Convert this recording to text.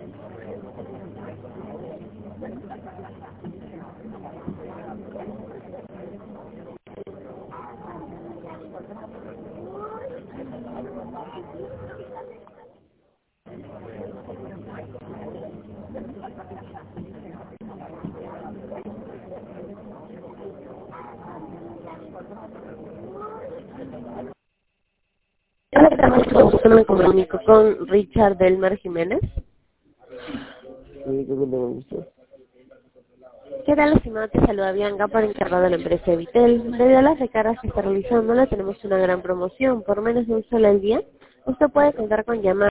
Yo me comunico con Richard Delmer Jiménez. Sí, creo que tengo visto. ¿Qué tal, estimado? Te saluda Bianca para encargado de la empresa Evitel. Debido a las recargas que está realizando, le tenemos una gran promoción. Por menos de un solo al día, usted puede contar con llamadas